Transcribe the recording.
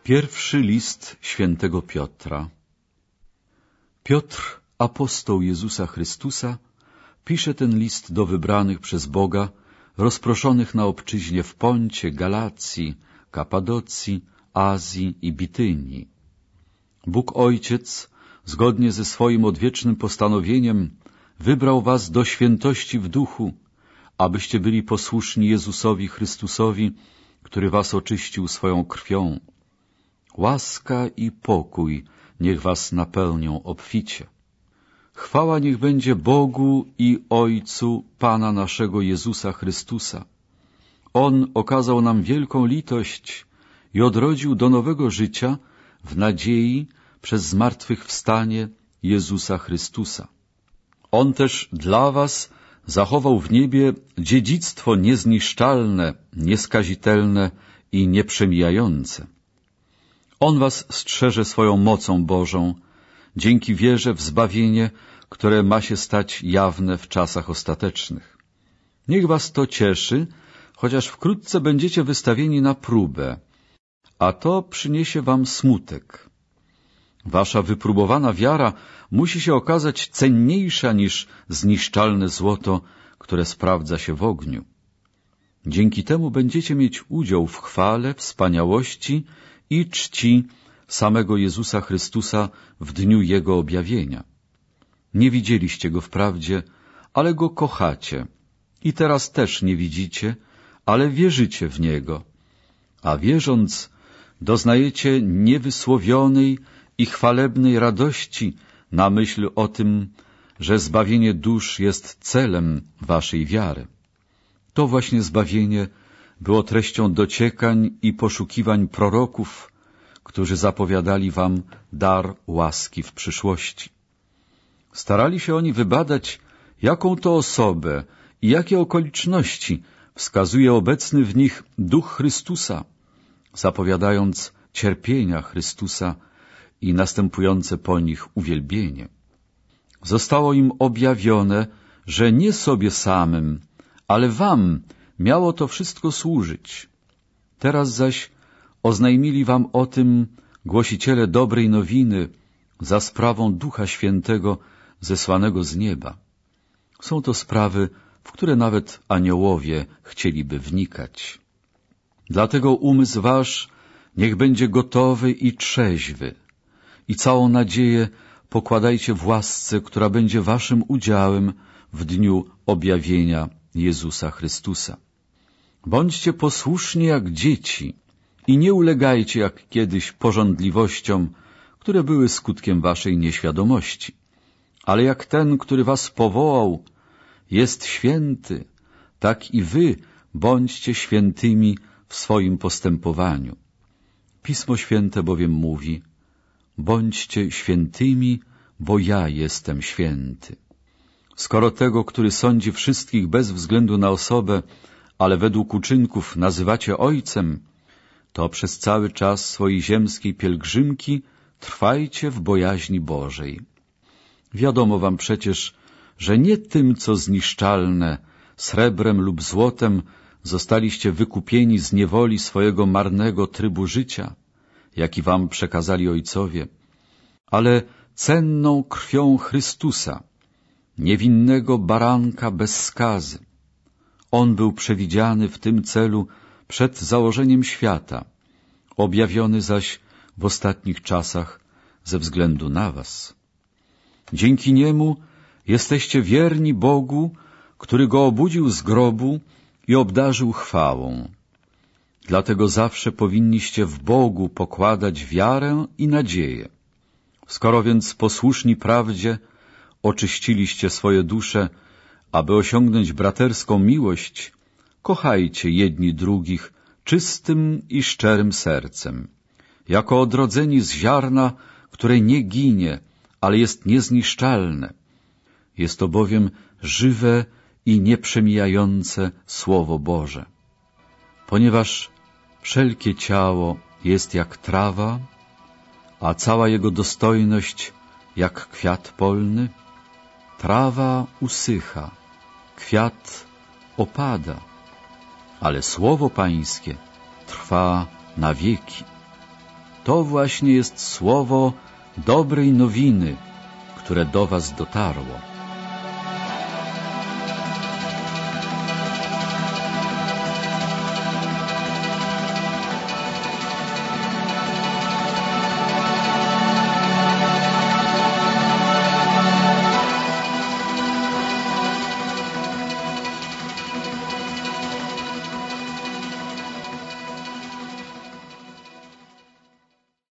Pierwszy list świętego Piotra. Piotr, apostoł Jezusa Chrystusa, pisze ten list do wybranych przez Boga, rozproszonych na obczyźnie w Poncie, Galacji, Kapadocji, Azji i Bitynii. Bóg Ojciec, zgodnie ze swoim odwiecznym postanowieniem, wybrał was do świętości w duchu, abyście byli posłuszni Jezusowi Chrystusowi, który was oczyścił swoją krwią. Łaska i pokój niech was napełnią obficie. Chwała niech będzie Bogu i Ojcu Pana naszego Jezusa Chrystusa. On okazał nam wielką litość i odrodził do nowego życia w nadziei przez zmartwychwstanie Jezusa Chrystusa. On też dla was zachował w niebie dziedzictwo niezniszczalne, nieskazitelne i nieprzemijające. On was strzeże swoją mocą Bożą, dzięki wierze w zbawienie, które ma się stać jawne w czasach ostatecznych. Niech was to cieszy, chociaż wkrótce będziecie wystawieni na próbę, a to przyniesie wam smutek. Wasza wypróbowana wiara musi się okazać cenniejsza niż zniszczalne złoto, które sprawdza się w ogniu. Dzięki temu będziecie mieć udział w chwale, wspaniałości i czci samego Jezusa Chrystusa w dniu Jego objawienia. Nie widzieliście Go wprawdzie, ale Go kochacie i teraz też nie widzicie, ale wierzycie w Niego, a wierząc doznajecie niewysłowionej i chwalebnej radości na myśl o tym, że zbawienie dusz jest celem waszej wiary. To właśnie zbawienie było treścią dociekań i poszukiwań proroków, którzy zapowiadali wam dar łaski w przyszłości. Starali się oni wybadać, jaką to osobę i jakie okoliczności wskazuje obecny w nich Duch Chrystusa, zapowiadając cierpienia Chrystusa i następujące po nich uwielbienie. Zostało im objawione, że nie sobie samym, ale wam miało to wszystko służyć. Teraz zaś oznajmili wam o tym głosiciele dobrej nowiny za sprawą Ducha Świętego zesłanego z nieba. Są to sprawy, w które nawet aniołowie chcieliby wnikać. Dlatego umysł wasz niech będzie gotowy i trzeźwy i całą nadzieję pokładajcie w łasce, która będzie waszym udziałem w dniu objawienia Jezusa Chrystusa. Bądźcie posłuszni jak dzieci i nie ulegajcie jak kiedyś pożądliwościom, które były skutkiem waszej nieświadomości. Ale jak ten, który was powołał, jest święty, tak i wy bądźcie świętymi w swoim postępowaniu. Pismo Święte bowiem mówi: bądźcie świętymi, bo ja jestem święty. Skoro tego, który sądzi wszystkich bez względu na osobę, ale według uczynków nazywacie Ojcem, to przez cały czas swojej ziemskiej pielgrzymki trwajcie w bojaźni Bożej. Wiadomo wam przecież, że nie tym, co zniszczalne, srebrem lub złotem zostaliście wykupieni z niewoli swojego marnego trybu życia, jaki wam przekazali ojcowie, ale cenną krwią Chrystusa, niewinnego baranka bez skazy. On był przewidziany w tym celu przed założeniem świata, objawiony zaś w ostatnich czasach ze względu na was. Dzięki Niemu jesteście wierni Bogu, który Go obudził z grobu i obdarzył chwałą. Dlatego zawsze powinniście w Bogu pokładać wiarę i nadzieję. Skoro więc posłuszni prawdzie oczyściliście swoje dusze, aby osiągnąć braterską miłość, kochajcie jedni drugich czystym i szczerym sercem, jako odrodzeni z ziarna, które nie ginie, ale jest niezniszczalne. Jest to bowiem żywe i nieprzemijające Słowo Boże. Ponieważ wszelkie ciało jest jak trawa, a cała jego dostojność jak kwiat polny, trawa usycha, kwiat opada, ale Słowo Pańskie trwa na wieki. to właśnie jest słowo dobrej nowiny, które do was dotarło.